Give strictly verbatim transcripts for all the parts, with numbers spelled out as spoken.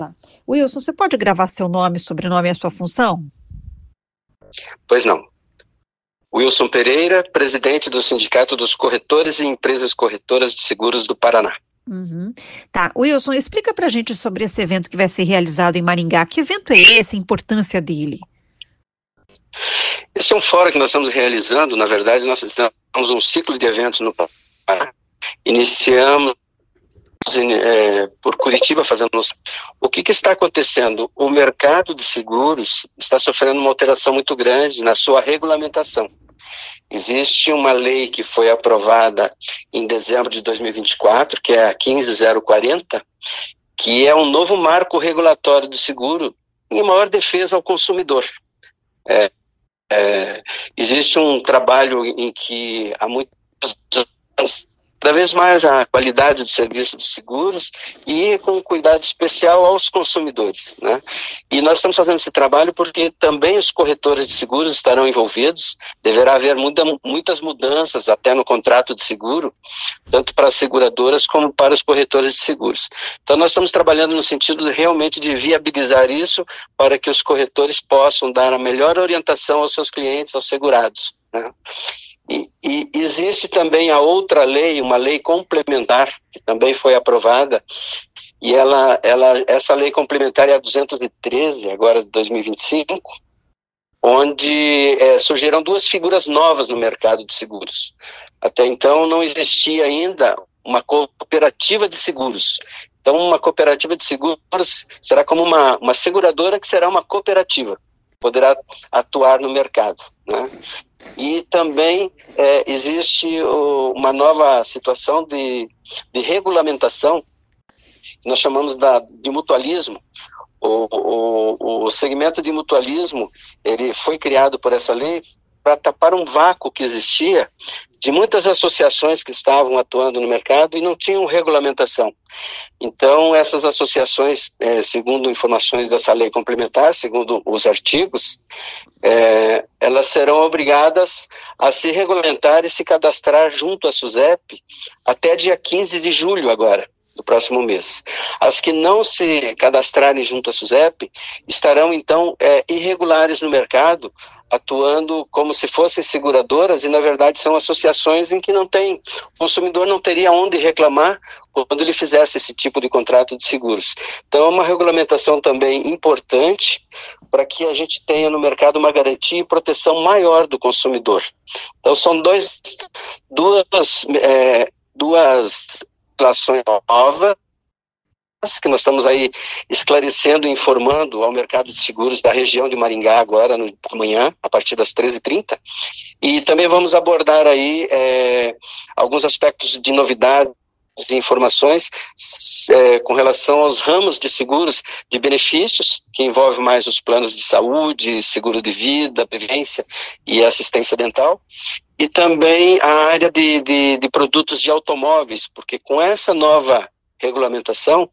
Wilson, você pode gravar seu nome, sobrenome e a sua função? Pois não. Wilson Pereira, presidente do Sindicato dos Corretores e Empresas Corretoras de Seguros do Paraná. Uhum. Tá, Wilson, explica pra gente sobre esse evento que vai ser realizado em Maringá. Que evento é esse, a importância dele? Esse é um fórum que nós estamos realizando. Na verdade, nós estamos um ciclo de eventos no Paraná. Iniciamos é, por Curitiba fazendo... O que, que está acontecendo? O mercado de seguros está sofrendo uma alteração muito grande na sua regulamentação. Existe uma lei que foi aprovada em dezembro de dois mil e vinte e quatro, que é a quinze mil quarenta, que é um novo marco regulatório do seguro em maior defesa ao consumidor. É, é, existe um trabalho em que há muitos anos, cada vez mais a qualidade do serviço dos seguros e com cuidado especial aos consumidores, né? E nós estamos fazendo esse trabalho porque também os corretores de seguros estarão envolvidos, deverá haver muda, muitas mudanças até no contrato de seguro, tanto para as seguradoras como para os corretores de seguros. Então nós estamos trabalhando no sentido de, realmente de viabilizar isso para que os corretores possam dar a melhor orientação aos seus clientes, aos segurados, né? E, e existe também a outra lei, uma lei complementar, que também foi aprovada, e ela, ela, essa lei complementar é a duzentos e treze, agora de dois mil e vinte e cinco, onde é, surgiram duas figuras novas no mercado de seguros. Até então não existia ainda uma cooperativa de seguros. Então uma cooperativa de seguros será como uma, uma seguradora que será uma cooperativa, poderá atuar no mercado, né? E também é, existe o, uma nova situação de, de regulamentação, que nós chamamos da, de mutualismo. O, o, o segmento de mutualismo, ele foi criado por essa lei para tapar um vácuo que existia de muitas associações que estavam atuando no mercado e não tinham regulamentação. Então, essas associações, é, segundo informações dessa lei complementar, segundo os artigos, é, elas serão obrigadas a se regulamentar e se cadastrar junto à SUSEP até dia quinze de julho agora, do próximo mês. As que não se cadastrarem junto à SUSEP estarão, então, é, irregulares no mercado, atuando como se fossem seguradoras e, na verdade, são associações em que não tem, o consumidor não teria onde reclamar quando ele fizesse esse tipo de contrato de seguros. Então, é uma regulamentação também importante para que a gente tenha no mercado uma garantia e proteção maior do consumidor. Então, são dois, duas, é, duas legislações novas que nós estamos aí esclarecendo e informando ao mercado de seguros da região de Maringá agora, no, amanhã, a partir das treze e trinta. E também vamos abordar aí é, alguns aspectos de novidades e informações é, com relação aos ramos de seguros de benefícios, que envolve mais os planos de saúde, seguro de vida, previdência e assistência dental. E também a área de, de, de produtos de automóveis, porque com essa nova regulamentação,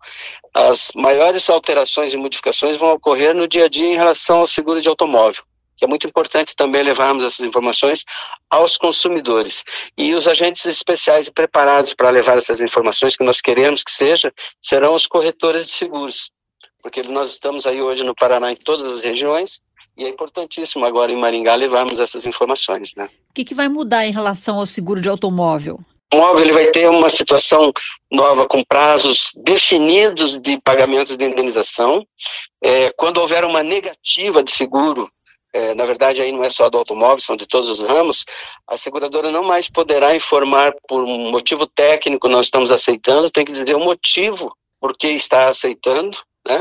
as maiores alterações e modificações vão ocorrer no dia a dia em relação ao seguro de automóvel, que é muito importante também levarmos essas informações aos consumidores. E os agentes especiais e preparados para levar essas informações, que nós queremos que seja, serão os corretores de seguros, porque nós estamos aí hoje no Paraná, em todas as regiões, e é importantíssimo agora em Maringá levarmos essas informações, né? O que, que vai mudar em relação ao seguro de automóvel? O automóvel ele vai ter uma situação nova com prazos definidos de pagamentos de indenização. É, quando houver uma negativa de seguro, é, na verdade aí não é só do automóvel, são de todos os ramos, a seguradora não mais poderá informar por um motivo técnico, nós estamos aceitando, tem que dizer o motivo por que está aceitando, né?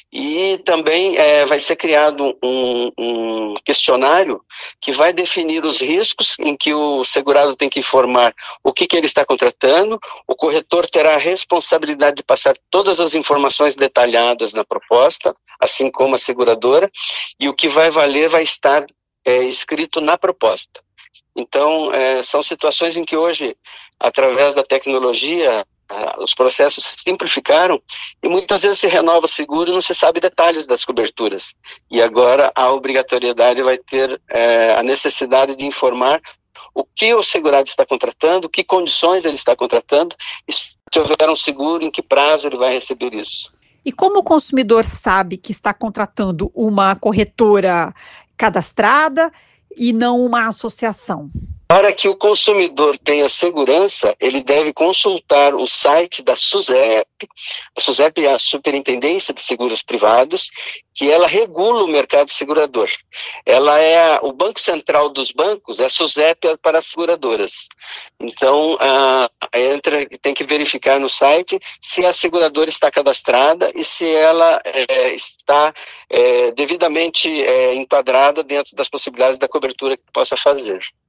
E também é, vai ser criado um, um questionário que vai definir os riscos em que o segurado tem que informar o que, que ele está contratando. O corretor terá a responsabilidade de passar todas as informações detalhadas na proposta, assim como a seguradora, e o que vai valer vai estar é, escrito na proposta. Então, é, são situações em que hoje, através da tecnologia, os processos se simplificaram e muitas vezes se renova o seguro e não se sabe detalhes das coberturas. E agora a obrigatoriedade vai ter é, a necessidade de informar o que o segurado está contratando, que condições ele está contratando, e se houver um seguro, em que prazo ele vai receber isso. E como o consumidor sabe que está contratando uma corretora cadastrada e não uma associação? Para que o consumidor tenha segurança, ele deve consultar o site da SUSEP. A SUSEP é a Superintendência de Seguros Privados, que ela regula o mercado segurador. Ela é o banco central dos bancos, é a SUSEP para as seguradoras. Então, ah, entra, tem que verificar no site se a seguradora está cadastrada e se ela é, está é, devidamente é, enquadrada dentro das possibilidades da cobertura que possa fazer.